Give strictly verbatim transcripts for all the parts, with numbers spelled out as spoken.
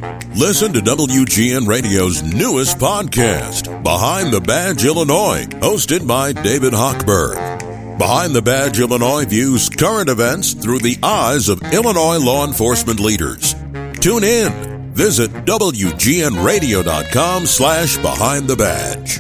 Listen to W G N Radio's newest podcast, Behind the Badge Illinois, hosted by David Hochberg. Behind the Badge Illinois views current events through the eyes of Illinois law enforcement leaders. Tune in. Visit W G N radio dot com slash behind the badge.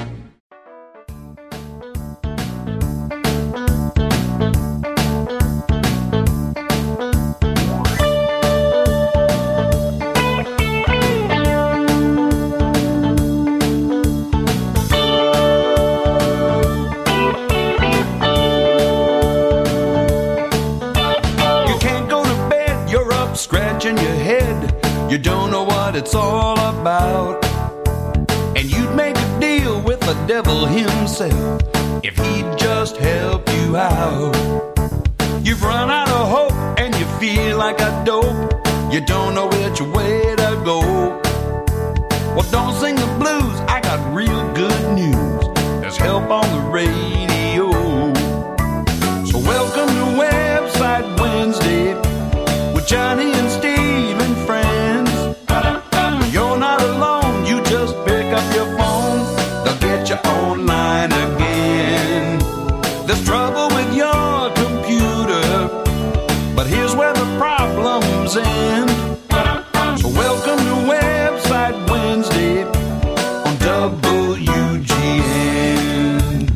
You don't know what it's all about, and you'd make a deal with the devil himself if he'd just help you out. You've run out of hope and you feel like a dope. You don't know which way to go. Well, don't sing the blues, I got real good news. There's help on the radio. So welcome to Website Wednesday with Johnny and Steve and friends. You're not alone, you just pick up your phone, they'll get you online again. There's trouble with your computer, but here's where the problems end. So welcome to Website Wednesday on W G N.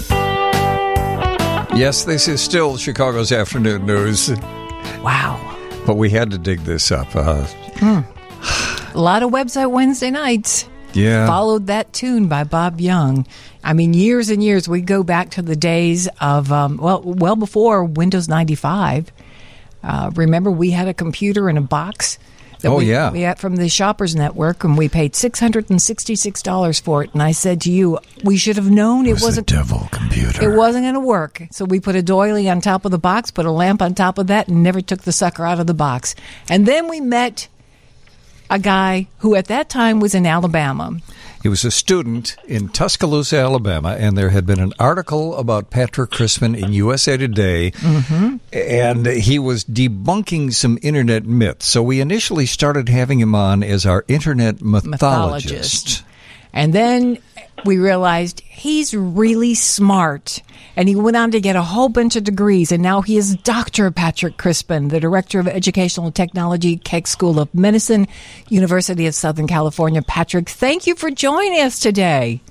Yes, this is still Chicago's afternoon news. Wow. But we had to dig this up. Uh, hmm. A lot of Website Wednesday nights. Yeah. Followed that tune by Bob Young. I mean, years and years. We go back to the days of, um, well, well before Windows ninety-five. Uh, remember, we had a computer in a box. That oh, we, yeah. We got from the Shoppers Network, and we paid six hundred sixty-six dollars for it. And I said to you, we should have known it, it was wasn't a devil computer. It wasn't going to work. So we put a doily on top of the box, put a lamp on top of that, and never took the sucker out of the box. And then we met a guy who at that time was in Alabama. He was a student in Tuscaloosa, Alabama, and there had been an article about Patrick Crispin in U S A Today, mm-hmm. and he was debunking some internet myths. So we initially started having him on as our internet mythologist. mythologist. And then we realized he's really smart. And he went on to get a whole bunch of degrees. And now he is Doctor Patrick Crispin, the Director of Educational Technology, Keck School of Medicine, University of Southern California. Patrick, thank you for joining us today.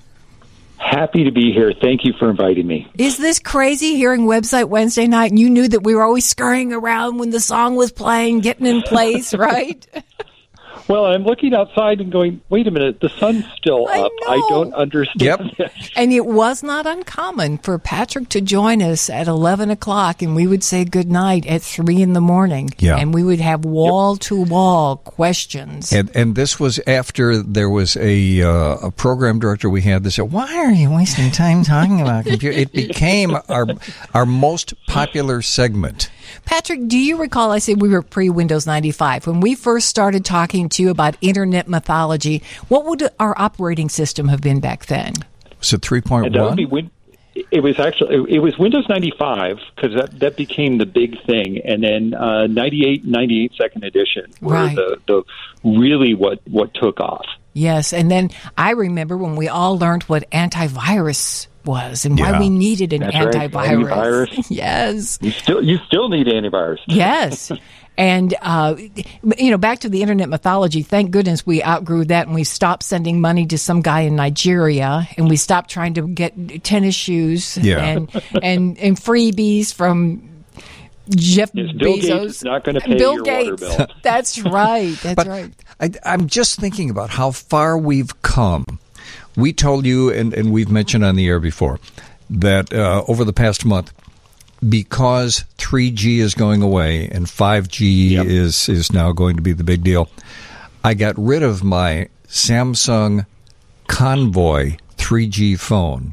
Happy to be here. Thank you for inviting me. Is this crazy hearing Website Wednesday night? And you knew that we were always scurrying around when the song was playing, getting in place, right? Well, I'm looking outside and going, wait a minute, the sun's still I up. know. I don't understand yep. this. And it was not uncommon for Patrick to join us at eleven o'clock, and we would say goodnight at three in the morning. Yeah. And we would have wall-to-wall questions. And and this was after there was a uh, a program director we had that said, why are you wasting time talking about computer? It became our our most popular segment. Patrick, do you recall, I said we were pre-Windows ninety-five. When we first started talking to you about internet mythology, what would our operating system have been back then? Was it three point one? That would be win- it was actually, it was Windows ninety-five, because that, that became the big thing. And then uh, ninety-eight, ninety-eight second edition were right. the, the really what, what took off. Yes, and then I remember when we all learned what antivirus was and yeah. why we needed an That's antivirus. Right. Antivirus. Yes. You still you still need antivirus. Yes. And, uh, you know, back to the internet mythology, thank goodness we outgrew that and we stopped sending money to some guy in Nigeria and we stopped trying to get tennis shoes yeah. and, and, and freebies from Jeff yes, Bill Bezos. Gates is not going to pay Bill your Gates. water bill. That's right. That's but right. I, I'm just thinking about how far we've come. We told you, and, and we've mentioned on the air before, that uh, over the past month, because three G is going away and five G yep. is, is now going to be the big deal, I got rid of my Samsung Convoy three G phone.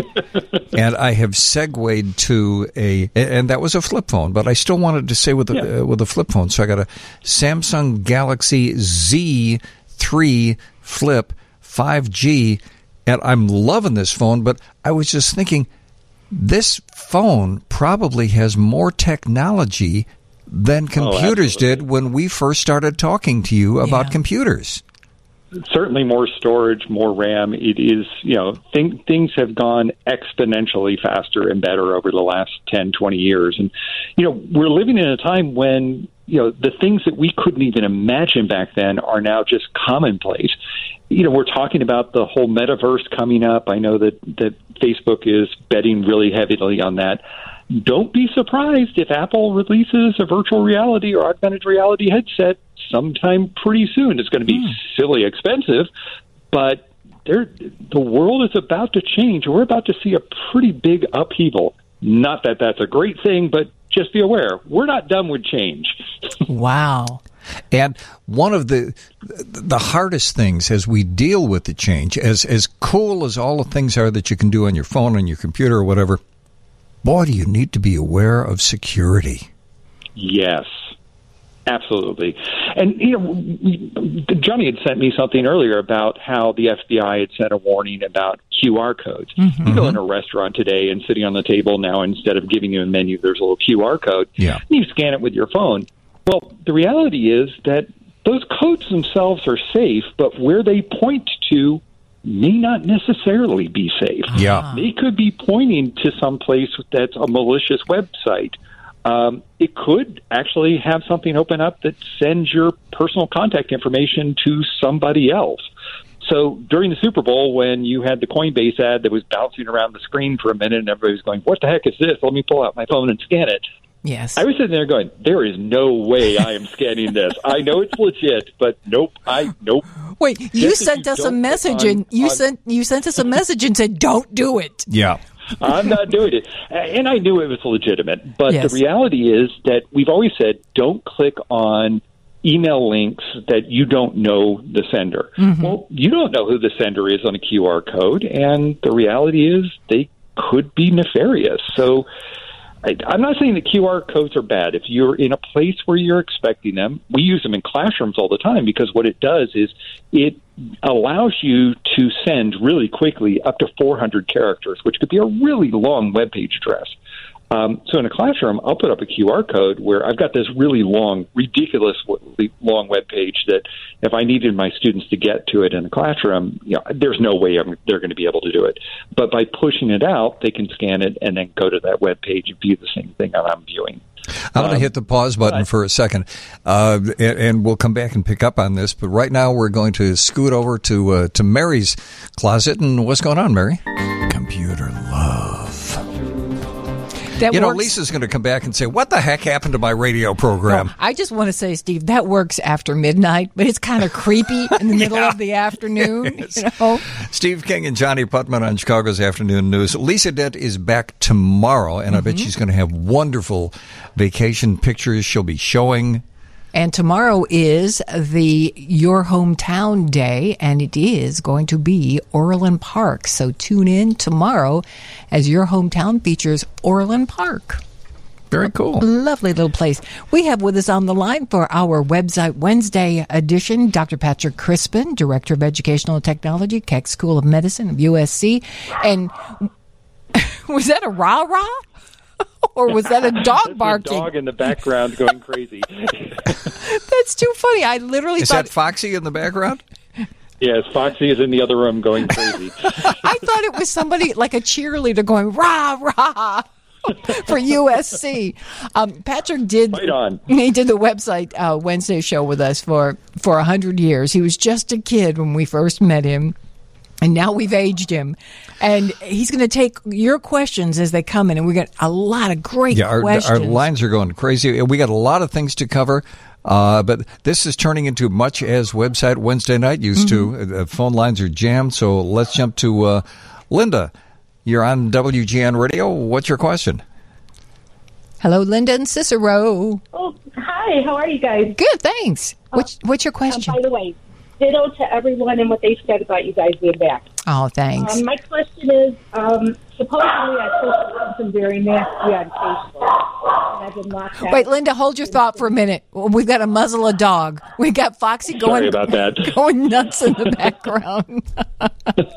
And I have segued to a, and that was a flip phone, but I still wanted to stay with a, yeah. uh, with a flip phone. So I got a Samsung Galaxy Z three Flip five G, and I'm loving this phone, but I was just thinking, this phone probably has more technology than computers oh, did when we first started talking to you about Yeah. computers. Certainly more storage, more RAM. It is, you know, th- things have gone exponentially faster and better over the last ten, twenty years. And, you know, we're living in a time when, you know, the things that we couldn't even imagine back then are now just commonplace. You know, we're talking about the whole metaverse coming up. I know that, that Facebook is betting really heavily on that. Don't be surprised if Apple releases a virtual reality or augmented reality headset sometime pretty soon. It's going to be mm. silly expensive, but there, the world is about to change. We're about to see a pretty big upheaval. Not that that's a great thing, but just be aware, we're not done with change. Wow. And one of the the hardest things as we deal with the change, as as cool as all the things are that you can do on your phone, on your computer, or whatever, boy, do you need to be aware of security. Yes, absolutely. And, you know, Johnny had sent me something earlier about how the F B I had sent a warning about Q R codes. Mm-hmm. You go in a restaurant today and sitting on the table now, instead of giving you a menu, there's a little Q R code. Yeah. And you scan it with your phone. Well, the reality is that those codes themselves are safe, but where they point to may not necessarily be safe. Yeah. They could be pointing to some place that's a malicious website. Um, it could actually have something open up that sends your personal contact information to somebody else. So during the Super Bowl, when you had the Coinbase ad that was bouncing around the screen for a minute and everybody was going, what the heck is this? Let me pull out my phone and scan it. Yes. I was sitting there going, there is no way I am scanning this. I know it's legit, but nope, I nope. Wait, you Just sent you us a don't message on- and you on- sent you sent us a message and said, "Don't do it." Yeah. I'm not doing it. And I knew it was legitimate. But Yes. the reality is that we've always said, don't click on email links that you don't know the sender. Mm-hmm. Well, you don't know who the sender is on a Q R code, and the reality is they could be nefarious. So I, I'm not saying that Q R codes are bad. If you're in a place where you're expecting them, we use them in classrooms all the time, because what it does is it allows you to send really quickly up to four hundred characters, which could be a really long web page address. Um, so in a classroom, I'll put up a Q R code where I've got this really long, ridiculously long web page that if I needed my students to get to it in a classroom, you know, there's no way I'm, they're going to be able to do it. But by pushing it out, they can scan it and then go to that web page and view the same thing that I'm viewing. I'm going to Um, hit the pause button but- for a second, uh, and, and we'll come back and pick up on this. But right now, we're going to scoot over to uh, to Mary's closet. And what's going on, Mary? Computer love. That You know, works. Lisa's going to come back and say, what the heck happened to my radio program? No, I just want to say, Steve, that works after midnight, but it's kind of creepy in the middle Yeah. of the afternoon. Yes. You know? Steve King and Johnny Putman on Chicago's Afternoon News. Lisa Dent is back tomorrow, and I bet she's going to have wonderful vacation pictures she'll be showing. And tomorrow is the Your Hometown Day, and it is going to be Orland Park. So tune in tomorrow as Your Hometown features Orland Park. Very cool. Lovely little place. We have with us on the line for our Website Wednesday edition, Doctor Patrick Crispin, Director of Educational Technology, Keck School of Medicine of U S C. And was that a rah-rah? Or was that a dog There's barking? a dog in the background going crazy. That's too funny. I literally Is thought that Foxy in the background? Yes, Foxy is in the other room going crazy. I thought it was somebody like a cheerleader going rah rah for U S C. Um, Patrick did Right on. he did the website uh, Wednesday show with us for for a hundred years. He was just a kid when we first met him. And now we've aged him. And he's going to take your questions as they come in. And we got a lot of great Yeah, our, questions. our lines are going crazy. We got a lot of things to cover. Uh, but this is turning into much as Website Wednesday night used Mm-hmm. to. Uh, phone lines are jammed. So let's jump to uh, Linda. You're on W G N Radio. What's your question? Hello, Linda and Cicero. Oh, hi. How are you guys? Good, thanks. What's, what's your question? Um, by the way, ditto to everyone and what they said about you guys being back. Oh, thanks. Um, my question is, um, supposedly I posted something very nasty on Facebook, and I've been locked out. Wait, Linda, hold your thought for a minute. We've got to muzzle a dog. We got Foxy Sorry going about that. going nuts in the background.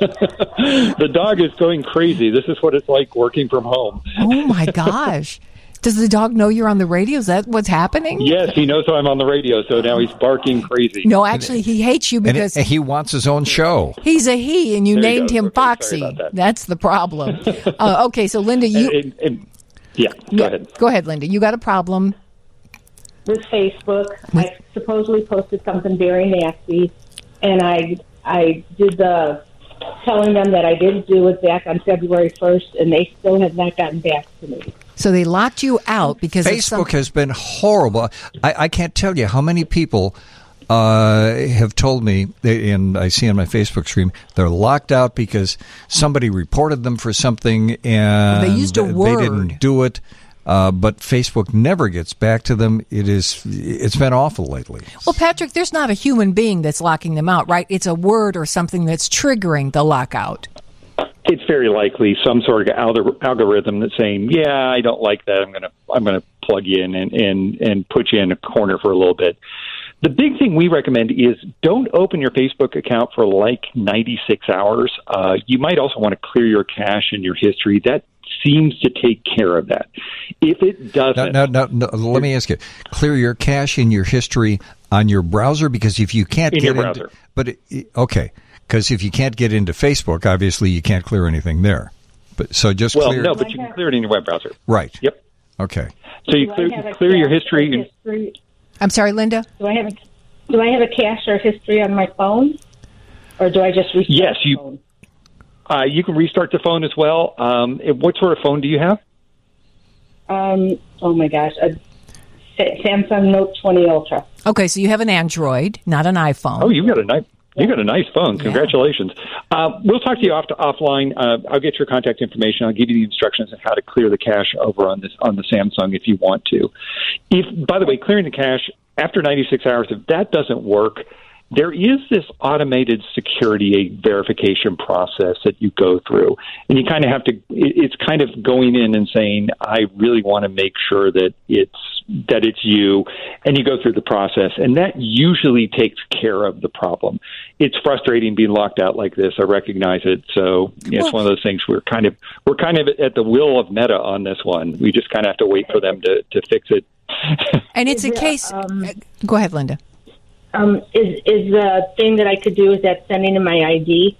The dog is going crazy. This is what it's like working from home. Oh my gosh! Does the dog know you're on the radio? Is that what's happening? Yes, he knows I'm on the radio, so now he's barking crazy. No, actually, he hates you because and he wants his own show. He's a he, and you There you named go. him Okay, Foxy. sorry about that. That's the problem. uh, okay, so Linda, you And- and- and- yeah, go yeah, ahead. Go ahead, Linda. You got a problem. With Facebook, I supposedly posted something very nasty, and I I did the telling them that I didn't do it back on February first, and they still have not gotten back to me. So they locked you out because of Facebook some- has been horrible. I, I can't tell you how many people uh, have told me, and I see on my Facebook stream, they're locked out because somebody reported them for something and They used a word. they didn't do it. Uh, but Facebook never gets back to them. It is, it's been awful lately. Well, Patrick, there's not a human being that's locking them out, right? It's a word or something that's triggering the lockout. It's very likely some sort of algor- algorithm that's saying, "Yeah, I don't like that. I'm gonna I'm gonna plug you in and, and and put you in a corner for a little bit." The big thing we recommend is don't open your Facebook account for like ninety-six hours. Uh, you might also want to clear your cache and your history. That seems to take care of that. If it doesn't, No, no, no, no, let me ask you: clear your cache and your history on your browser, because if you can't In get your into, browser. but it, okay, because if you can't get into Facebook, obviously you can't clear anything there. But so just well, clear. no, but you can clear it in your web browser. Right. Yep. Okay. So you Do I clear, have a clear your cache history. or And, history? I'm sorry, Linda? Do I have a do I have a cache or history on my phone, or do I just restart Yes, the you- phone? uh, you can restart the phone as well. Um, and what sort of phone do you have? Um, oh my gosh, a Sa- Samsung Note twenty Ultra. Okay, so you have an Android, not an iPhone. Oh, you got a nice. You got a nice phone. Congratulations. Uh, we'll talk to you off to, offline. Uh, I'll get your contact information. I'll give you the instructions on how to clear the cache over on this on the Samsung if you want to. If, by the way, clearing the cache after ninety-six hours, if that doesn't work, there is this automated security verification process that you go through, and you kind of have to. it- It's kind of going in and saying, "I really want to make sure that it's that it's you," and you go through the process, and that usually takes care of the problem. It's frustrating being locked out like this. I recognize it. So yeah, it's Well- one of those things. We're kind of we're kind of at the will of Meta on this one. We just kind of have to wait for them to to fix it. And it's a Is there, case. um, uh, go ahead, Linda. Um, is is the thing that I could do is that sending in my I D?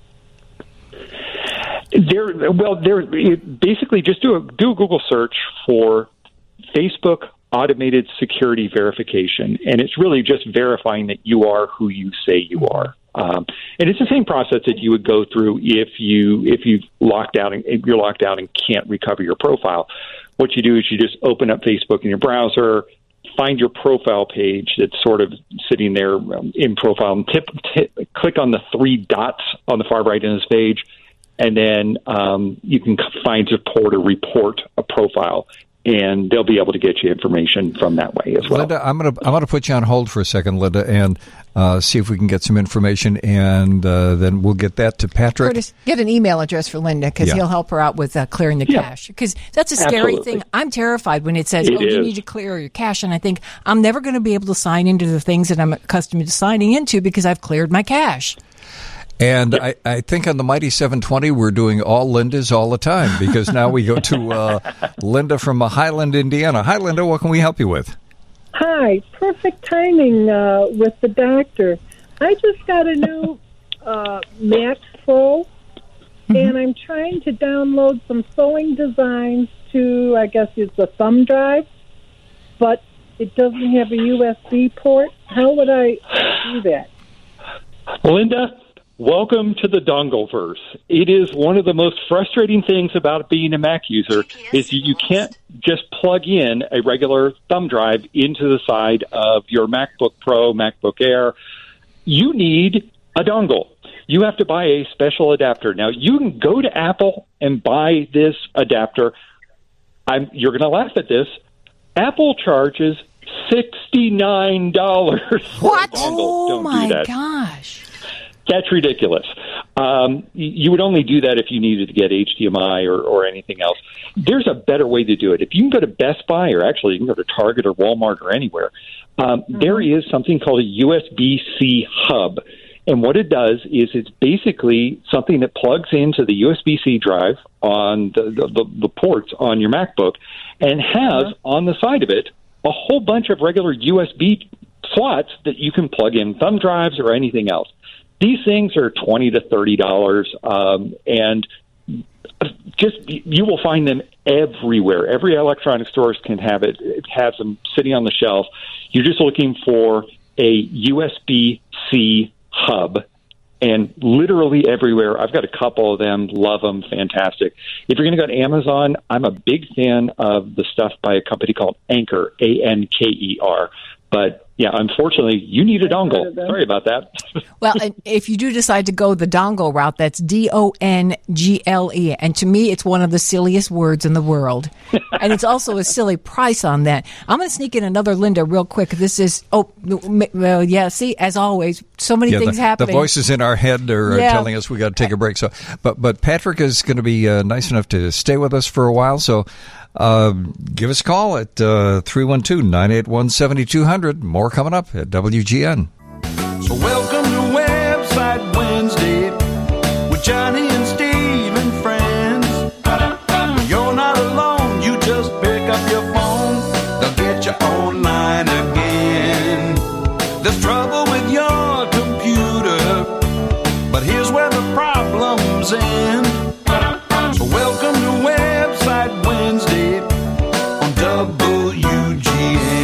There, well, there. Basically, just do a do a Google search for Facebook automated security verification, and it's really just verifying that you are who you say you are. Um, and it's the same process that you would go through if you if you've locked out and if you're locked out and can't recover your profile. What you do is you just open up Facebook in your browser, find your profile page that's sort of sitting there um, in profile, and tip, tip, click on the three dots on the far right of this page, and then um, you can find support or report a profile, and they'll be able to get you information from that way as well. Linda, I'm going to I'm going to put you on hold for a second, Linda, and uh, see if we can get some information, and uh, then we'll get that to Patrick. Curtis, get an email address for Linda because Yeah. he'll help her out with uh, clearing the Yeah. cache. Because that's a scary Absolutely. thing. I'm terrified when it says, It oh, you is. need to clear your cache. And I think I'm never going to be able to sign into the things that I'm accustomed to signing into because I've cleared my cache. And I, I think on the Mighty seven twenty, we're doing all Lindas all the time, because now we go to uh, Linda from uh, Highland, Indiana. Hi, Linda. What can we help you with? Hi, perfect timing uh, with the doctor. I just got a new uh, Mac Pro, and I'm trying to download some sewing designs to, I guess it's a thumb drive, but it doesn't have a U S B port. How would I do that? Linda, welcome to the Dongleverse. It is one of the most frustrating things about being a Mac user is you can't just plug in a regular thumb drive into the side of your MacBook Pro, MacBook Air. You need a dongle. You have to buy a special adapter. Now, you can go to Apple and buy this adapter. I'm, you're going to laugh at this. Apple charges sixty-nine dollars for What? a dongle. Oh, Don't my do that. gosh. That's ridiculous. Um, y- you would only do that if you needed to get H D M I or, or anything else. There's a better way to do it. If you can go to Best Buy, or actually you can go to Target or Walmart or anywhere, um, Mm-hmm. there is something called a U S B C hub. And what it does is it's basically something that plugs into the U S B-C drive on the, the, the, the ports on your MacBook and has uh-huh. on the side of it a whole bunch of regular U S B slots that you can plug in thumb drives or anything else. These things are twenty to thirty dollars, um, and just you will find them everywhere. Every electronic store can have it. It has them sitting on the shelf. You're just looking for a U S B-C hub, and literally everywhere. I've got a couple of them, love them, fantastic. If you're going to go to Amazon, I'm a big fan of the stuff by a company called Anker, A N K E R. But, yeah, unfortunately, you need a dongle. Sorry about that. Well, if you do decide to go the dongle route, that's D O N G L E. And to me, it's one of the silliest words in the world. And it's also a silly price on that. I'm going to sneak in another Linda real quick. This is, oh, well, yeah, see, as always, so many yeah, things the, happening. The voices in our head are yeah. telling us we got to take a break. So, But, but Patrick is going to be uh, nice enough to stay with us for a while. So uh, give us a call at uh, three one two, nine eight one, seven two zero zero. More coming up at W G N. So welcome to Website Wednesday with Johnny and Steve and friends. You're not alone, you just pick up your phone, they'll get you online again. There's trouble with your computer, but here's where the problems end. So welcome to Website Wednesday on W G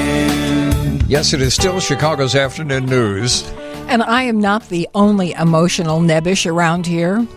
N. Yes, it is still Chicago's afternoon news. And I am not the only emotional nebbish around here.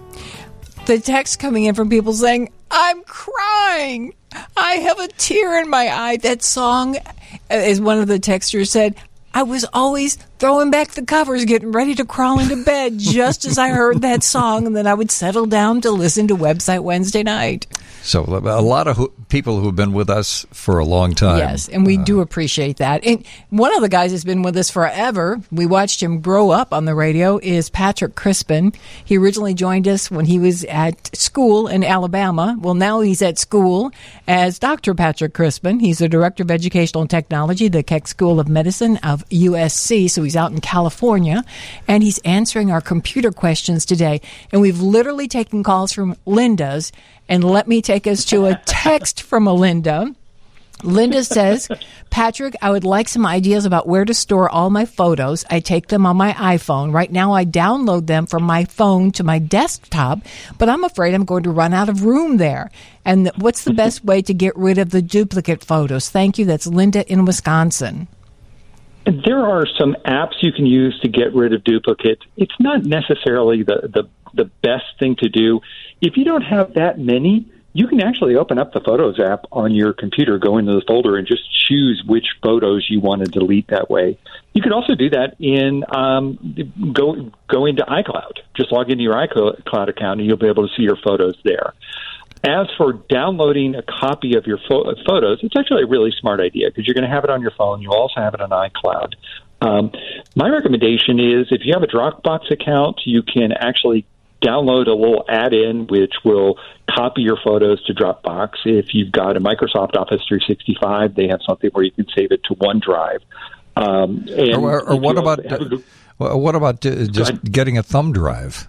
The text coming in from people saying, I'm crying. I have a tear in my eye. That song, as one of the texters said, I was always throwing back the covers, getting ready to crawl into bed just as I heard that song, and then I would settle down to listen to Website Wednesday night. So a lot of who, people who have been with us for a long time. Yes, and we uh, do appreciate that. And one of the guys that's been with us forever, we watched him grow up on the radio, is Patrick Crispin. He originally joined us when he was at school in Alabama. Well, now he's at school as Doctor Patrick Crispin. He's the Director of Educational Technology, the Keck School of Medicine of U S C, so he's out in California, and he's answering our computer questions today. And we've literally taken calls from Linda's. And let me take us to a text from a Linda. Linda says, Patrick, I would like some ideas about where to store all my photos. I take them on my iPhone. Right now, I download them from my phone to my desktop, but I'm afraid I'm going to run out of room there. And what's the best way to get rid of the duplicate photos? Thank you. That's Linda in Wisconsin. There are some apps you can use to get rid of duplicates. It's not necessarily the, the, the best thing to do. If you don't have that many, you can actually open up the Photos app on your computer, go into the folder, and just choose which photos you want to delete that way. You could also do that in um, go go into iCloud. Just log into your iCloud account, and you'll be able to see your photos there. As for downloading a copy of your fo- photos, it's actually a really smart idea because you're going to have it on your phone. You'll also have it on iCloud. Um, my recommendation is if you have a Dropbox account, you can actually download a little add-in which will copy your photos to Dropbox. If you've got a Microsoft Office three sixty-five, they have something where you can save it to OneDrive. Um, and or or what about, uh, what about uh, just getting a thumb drive?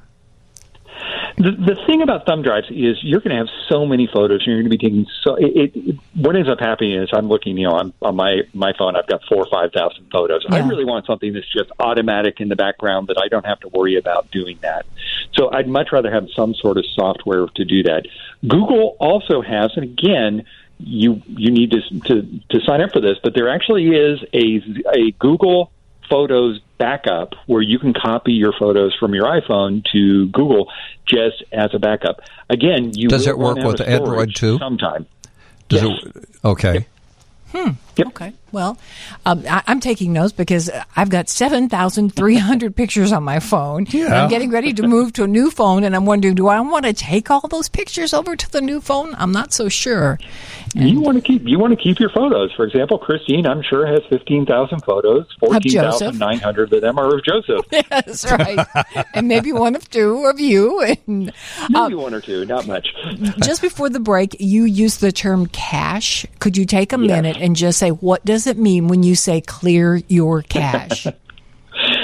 The, the thing about thumb drives is you're going to have so many photos. You're going to be taking so. It, it, what ends up happening is I'm looking, you know, on, on my my phone. I've got four or five thousand photos. Yeah. I really want something that's just automatic in the background that I don't have to worry about doing that. So I'd much rather have some sort of software to do that. Google also has, and again, you you need to to, to sign up for this, but there actually is a a Google Photos backup where you can copy your photos from your iPhone to Google just as a backup. Again, you does will it work with Android too? Sometime. Does yes. it? Okay. Yep. Hmm. Yep. Okay. Well, um, I, I'm taking notes because I've got seven thousand three hundred pictures on my phone. Yeah. I'm getting ready to move to a new phone, and I'm wondering, do I want to take all those pictures over to the new phone? I'm not so sure. And you want to keep you want to keep your photos. For example, Christine, I'm sure, has fifteen thousand photos. fourteen thousand nine hundred of them are of Joseph. Yes, right. And maybe one of two of you. And, maybe uh, one or two, not much. Just before the break, you used the term cache. Could you take a yes. minute and just say, what does it mean when you say clear your cache? So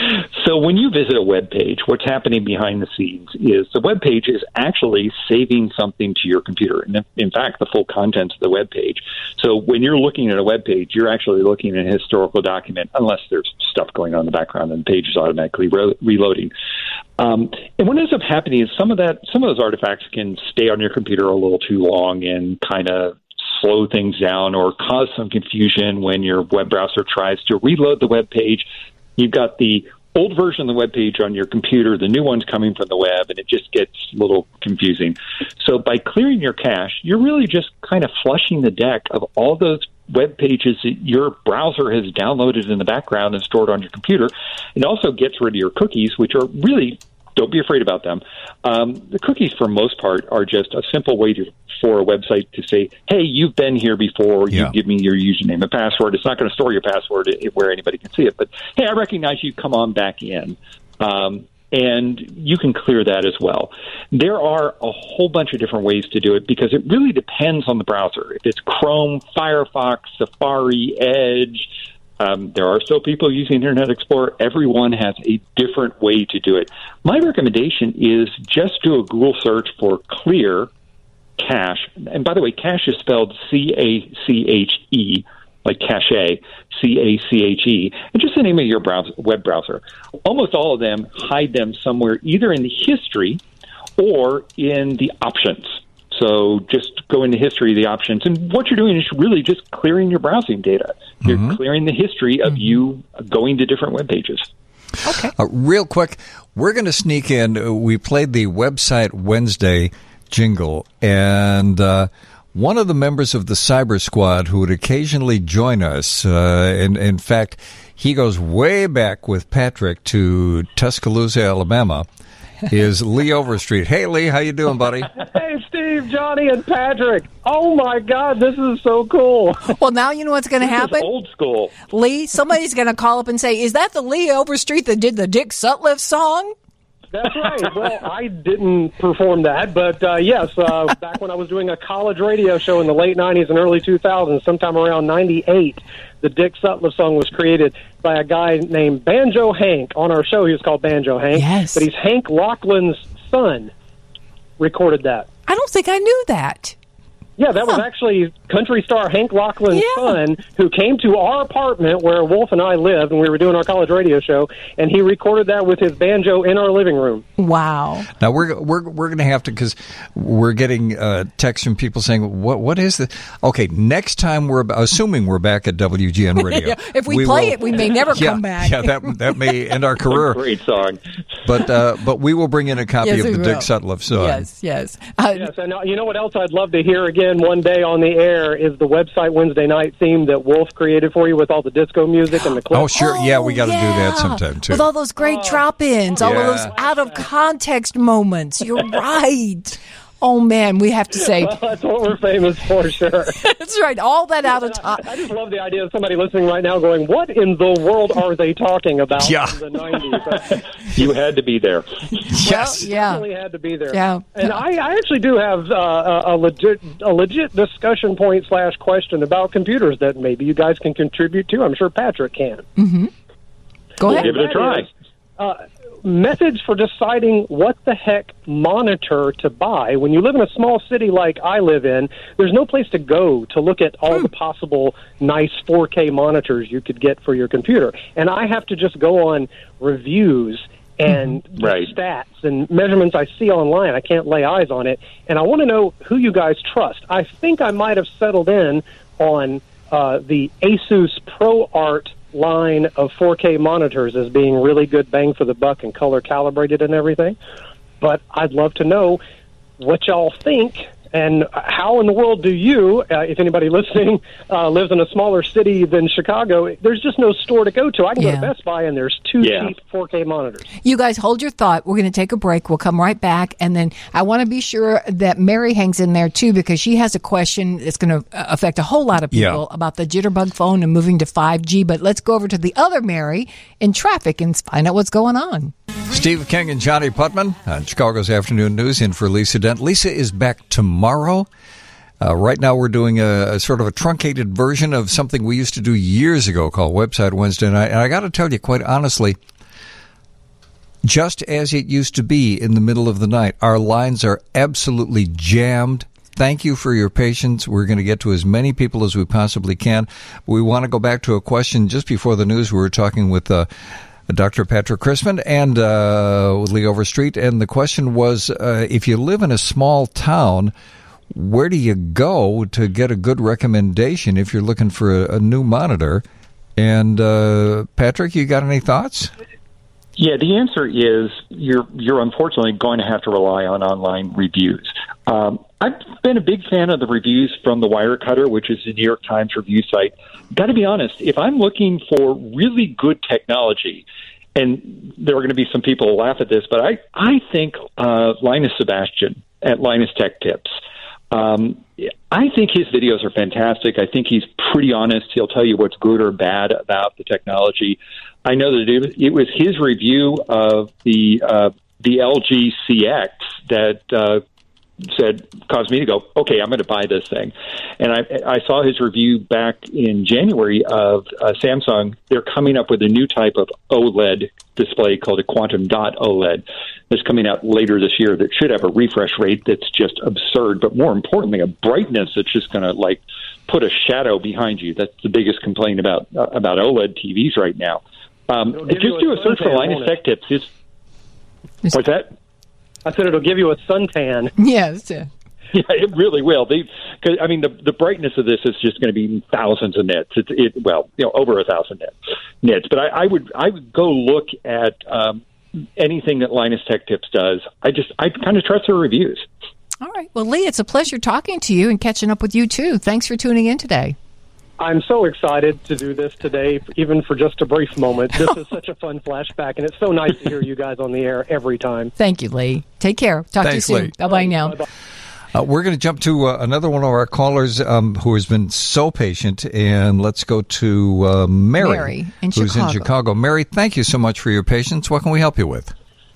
So when you visit a web page, what's happening behind the scenes is the web page is actually saving something to your computer. And in fact, the full contents of the web page. So when you're looking at a web page, you're actually looking at a historical document, unless there's stuff going on in the background and the page is automatically re- reloading. Um, and what ends up happening is some of that, some of those artifacts can stay on your computer a little too long and kind of slow things down or cause some confusion when your web browser tries to reload the web page. You've got the old version of the web page on your computer, the new one's coming from the web, and it just gets a little confusing. So by clearing your cache, you're really just kind of flushing the deck of all those web pages that your browser has downloaded in the background and stored on your computer. It also gets rid of your cookies, which are really, don't be afraid about them. Um, the cookies, for most part, are just a simple way to, for a website to say, hey, you've been here before, yeah. you give me your username and password. It's not going to store your password where anybody can see it, but hey, I recognize you, come on back in. Um, and you can clear that as well. There are a whole bunch of different ways to do it because it really depends on the browser. If it's Chrome, Firefox, Safari, Edge, Um, there are still people using Internet Explorer. Everyone has a different way to do it. My recommendation is just do a Google search for clear cache. And by the way, cache is spelled C A C H E, like cache, C A C H E, and just the name of your browser, web browser. Almost all of them hide them somewhere either in the history or in the options. So just go into history of the options. And what you're doing is really just clearing your browsing data. You're mm-hmm. clearing the history of mm-hmm. you going to different web pages. Okay. Uh, real quick, we're going to sneak in. We played the Website Wednesday jingle, and uh, one of the members of the Cyber Squad who would occasionally join us, uh, and in fact, he goes way back with Patrick to Tuscaloosa, Alabama, is Lee Overstreet. Hey, Lee, how you doing, buddy? Hey, Steve, Johnny, and Patrick. Oh, my God, this is so cool. Well, now you know what's going to happen? Old school. Lee, somebody's going to call up and say, is that the Lee Overstreet that did the Dick Sutcliffe song? That's right. Well, I didn't perform that, but uh, yes, uh, back when I was doing a college radio show in the late nineties and early two thousands, sometime around ninety-eight, the Dick Sutcliffe song was created by a guy named Banjo Hank. On our show, he was called Banjo Hank. Yes. But he's Hank Laughlin's son recorded that. I don't think I knew that. Yeah, that was actually country star Hank Laughlin's Yeah. son, who came to our apartment where Wolf and I lived when we were doing our college radio show, and he recorded that with his banjo in our living room. Wow. Now we're we're we're going to have to, because we're getting uh, texts from people saying, "What what is this?" Okay, next time we're assuming we're back at W G N Radio. Yeah, if we, we play will, it, we may never yeah, come back. Yeah, that that may end our career. Great song. But uh, but we will bring in a copy Yes, of we the will. Dick Sutcliffe song. Yes, yes. Uh, Yes, and uh, you know what else I'd love to hear again one day on the air is the Website Wednesday night theme that Wolf created for you with all the disco music and the clips. Oh, sure. Yeah, we got to yeah. do that sometime, too. With all those great Oh. drop-ins, all Yeah. of those out-of-context moments. You're right. Oh, man, we have to say, Well, that's what we're famous for, sure. that's right, all that out of I, time. I just love the idea of somebody listening right now going, what in the world are they talking about Yeah. in the nineties? You had to be there. Yes. Yeah. Definitely had to be there. Yeah. And I, I actually do have uh, a, a legit a legit discussion point slash question about computers that maybe you guys can contribute to. I'm sure Patrick can. Go ahead. Give it a That try. is, uh, methods for deciding what the heck monitor to buy. When you live in a small city like I live in, there's no place to go to look at all the possible nice four K monitors you could get for your computer. And I have to just go on reviews and Right. stats and measurements I see online. I can't lay eyes on it. And I want to know who you guys trust. I think I might have settled in on uh, the Asus ProArt line of four K monitors as being really good bang for the buck and color calibrated and everything. But I'd love to know what y'all think and how in the world do you, uh, if anybody listening uh, lives in a smaller city than Chicago, there's just no store to go to. I can Yeah. go to Best Buy and there's two Yeah. cheap four K monitors. You guys hold your thought. We're going to take a break. We'll come right back. And then I want to be sure that Mary hangs in there, too, because she has a question that's going to affect a whole lot of people Yeah. about the Jitterbug phone and moving to five G. But let's go over to the other Mary in traffic and find out what's going on. Steve King and Johnny Putman on Chicago's Afternoon News in for Lisa Dent. Lisa is back tomorrow. Uh, right now we're doing a, a sort of a truncated version of something we used to do years ago called Website Wednesday Night. And I got to tell you, quite honestly, just as it used to be in the middle of the night. Our lines are absolutely jammed. Thank you for your patience. We're going to get to as many people as we possibly can. We want to go back to a question just before the news. We were talking with uh, Doctor Patrick Christman and uh, with Lee Overstreet, and the question was, uh, if you live in a small town, where do you go to get a good recommendation if you're looking for a, a new monitor? And uh, Patrick, you got any thoughts? Yeah, the answer is you're you're unfortunately going to have to rely on online reviews. Um, I've been a big fan of the reviews from the Wirecutter, which is the New York Times review site. Got to be honest, if I'm looking for really good technology, and there are going to be some people who laugh at this, but I, I think uh, Linus Sebastian at Linus Tech Tips, um, I think his videos are fantastic. I think he's pretty honest. He'll tell you what's good or bad about the technology. I know that it, it was his review of the uh, the L G C X that uh, said caused me to go, okay, I'm going to buy this thing. And I, I saw his review back in January of uh, Samsung. They're coming up with a new type of OLED display called a Quantum Dot OLED that's coming out later this year that should have a refresh rate that's just absurd, but more importantly, a brightness that's just going to like put a shadow behind you. That's the biggest complaint about uh, about OLED T Vs right now. Um, just do a search for Linus Tech Tips. It's, what's that? I said it'll give you a suntan. Yes. Yeah, it really will. They, cause, I mean, the the brightness of this is just going to be thousands of nits. It's it well, you know, over a thousand nits. Nits. But I, I would I would go look at um, anything that Linus Tech Tips does. I just I kind of trust their reviews. All right. Well, Lee, it's a pleasure talking to you and catching up with you too. Thanks for tuning in today. I'm so excited to do this today, even for just a brief moment. This is such a fun flashback, and it's so nice to hear you guys on the air every time. Thank you, Lee. Take care. Talk Thanks, to you soon. Lee. Bye-bye now. Bye-bye. Uh, we're going to jump to uh, another one of our callers um, who has been so patient, and let's go to uh, Mary, Mary in who's Chicago. in Chicago. Mary, thank you so much for your patience. What can we help you with?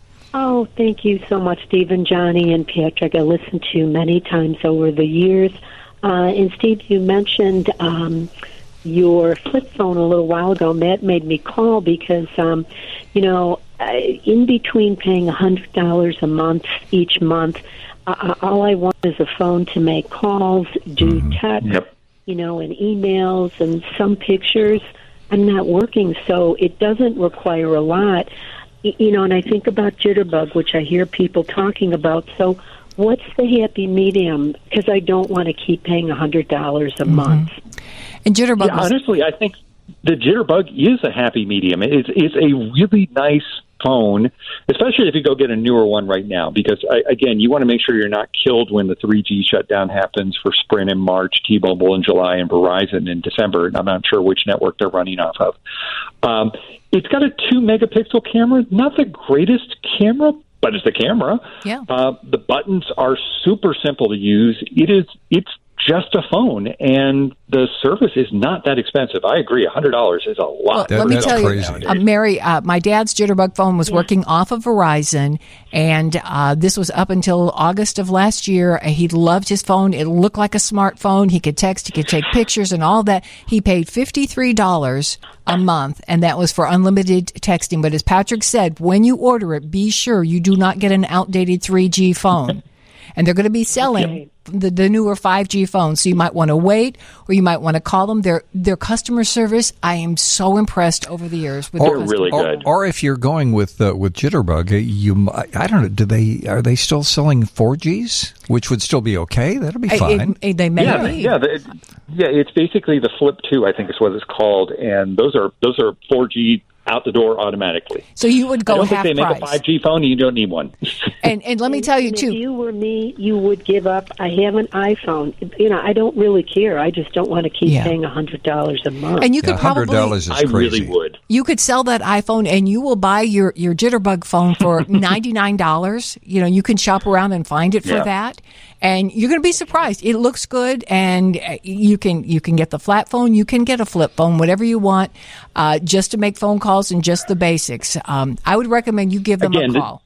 Oh, thank you so much, Stephen, Johnny, and Patrick. I listened to you many times over the years. Uh, and, Steve, you mentioned um, your flip phone a little while ago. Matt made me call because, um, you know, in between paying one hundred dollars a month each month, uh, all I want is a phone to make calls, do Mm-hmm. text, Yep. you know, and emails and some pictures. I'm not working, so it doesn't require a lot. You know, and I think about Jitterbug, which I hear people talking about. So what's the happy medium? Because I don't want to keep paying one hundred dollars a Mm-hmm. month. And Jitterbug Yeah, was- honestly, I think the Jitterbug is a happy medium. It's, it's a really nice phone, especially if you go get a newer one right now, because, I, again, you want to make sure you're not killed when the three G shutdown happens for Sprint in March, T-Mobile in July, and Verizon in December. And I'm not sure which network they're running off of. Um, it's got a two-megapixel camera, not the greatest camera, but it's a camera. Yeah. Uh, the buttons are super simple to use. It is, it's just a phone, and the service is not that expensive. I agree, one hundred dollars is a lot. Well, let me that's tell crazy. you, uh, Mary, uh, my dad's Jitterbug phone was working off of Verizon, and uh, this was up until August of last year. He loved his phone. It looked like a smartphone. He could text, he could take pictures and all that. He paid fifty-three dollars a month, and that was for unlimited texting. But as Patrick said, when you order it, be sure you do not get an outdated three G phone. And they're going to be selling the, the newer five G phones. So you might want to wait, or you might want to call them. Their their customer service, I am so impressed over the years with They're their really customer- good. Or, or if you're going with uh, with Jitterbug, uh, you I don't know. Do they are they still selling four Gs, which would still be okay? That'll be It- fine. it- they may Yeah, be. yeah, the, yeah. It's basically the Flip two, I think is what it's called, and those are those are four G out the door automatically. So you would I go don't half think they price. make a five G phone, and you don't need one. And and let me tell you And too. If you were me, you would give up. I have an iPhone. You know, I don't really care. I just don't want to keep Yeah. paying one hundred dollars a month. And you Yeah, could hundred probably dollars is I crazy. really would. you could sell that iPhone and you will buy your, your Jitterbug phone for ninety-nine dollars. You know, you can shop around and find it for Yeah. that. And you're going to be surprised. It looks good, and uh, you can you can get the flat phone, you can get a flip phone, whatever you want, uh, just to make phone calls and just the basics. Um, I would recommend you give them Again, a the- call.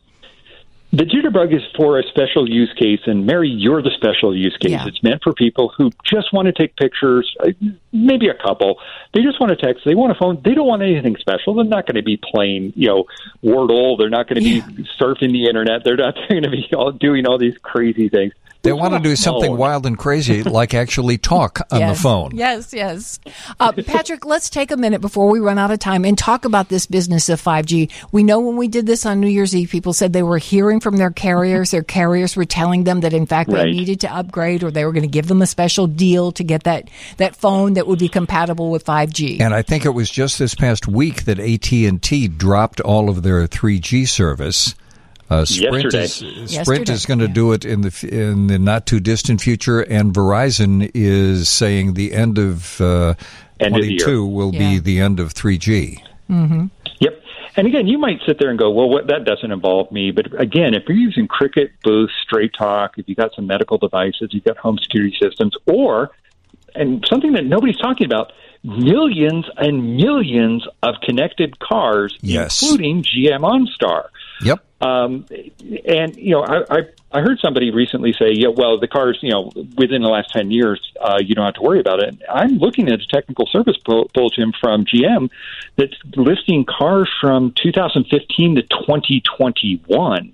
The Jitterbug is for a special use case, and Mary, you're the special use case. Yeah. It's meant for people who just want to take pictures. maybe a couple. They just want a text. They want a phone. They don't want anything special. They're not going to be playing, you know, Wordle. They're not going to yeah. be surfing the internet. They're not going to be all doing all these crazy things. They want to do something wild and crazy, like actually talk on yes, the phone. Yes, yes. Uh, Patrick, let's take a minute before we run out of time and talk about this business of five G. We know when we did this on New Year's Eve, people said they were hearing from their carriers. Their carriers were telling them that, in fact, right. they needed to upgrade, or they were going to give them a special deal to get that, that phone that would be compatible with five G. And I think it was just this past week that A T and T dropped all of their three G service. Uh, Sprint Yesterday. is Sprint Yesterday, is going to yeah. do it in the in the not too distant future, and Verizon is saying the end of uh, end twenty-two of will yeah. be the end of three G. Mm-hmm. Yep. And again, you might sit there and go, well, what, that doesn't involve me. But again, if you're using Cricket, Boost, Straight Talk, if you've got some medical devices, you've got home security systems, or, and something that nobody's talking about, millions and millions of connected cars, yes. including G M OnStar. Yep. Um, and, you know, I, I, I heard somebody recently say, yeah, well, the cars, you know, within the last ten years, uh, you don't have to worry about it. I'm looking at a technical service bulletin from G M that's listing cars from two thousand fifteen to twenty twenty-one.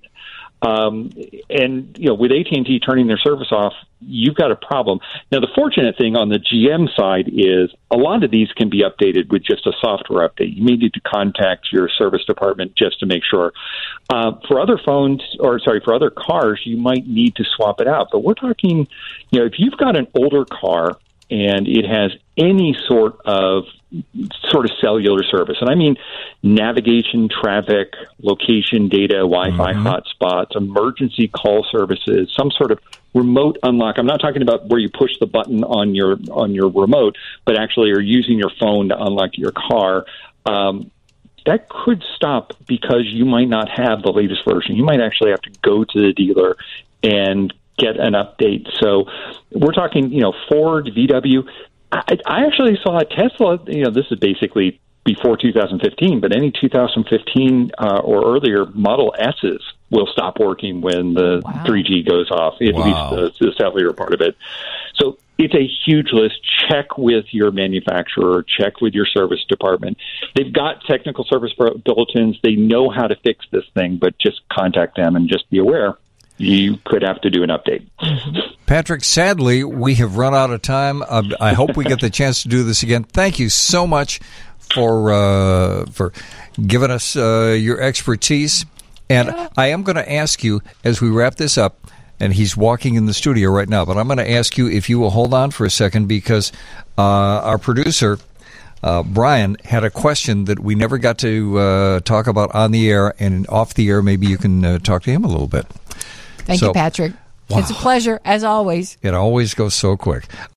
Um, and, you know, with A T and T turning their service off, you've got a problem. Now, the fortunate thing on the G M side is a lot of these can be updated with just a software update. You may need to contact your service department just to make sure. Uh, for other phones, or sorry, for other cars, you might need to swap it out. But we're talking, you know, if you've got an older car and it has any sort of sort of cellular service, and I mean navigation, traffic, location data, Wi-Fi mm-hmm. hotspots, emergency call services, some sort of remote unlock. I'm not talking about where you push the button on your on your remote, but actually are using your phone to unlock your car. Um, that could stop because you might not have the latest version. You might actually have to go to the dealer and get an update. So we're talking, you know, Ford, V W. I, I actually saw a Tesla, you know, this is basically before two thousand fifteen, but any two thousand fifteen uh, or earlier Model S's will stop working when the wow. three G goes off, at wow. least the, the cellular part of it. So it's a huge list. Check with your manufacturer. Check with your service department. They've got technical service bulletins. They know how to fix this thing, but just contact them and just be aware you could have to do an update. Patrick, sadly, we have run out of time. Uh, I hope we get the chance to do this again. Thank you so much for uh, for giving us uh, your expertise. And I am going to ask you, as we wrap this up, and he's walking in the studio right now, but I'm going to ask you if you will hold on for a second, because uh, our producer, uh, Brian, had a question that we never got to uh, talk about on the air, and off the air, maybe you can uh, talk to him a little bit. Thank so, you, Patrick. Wow. It's a pleasure, as always. It always goes so quick.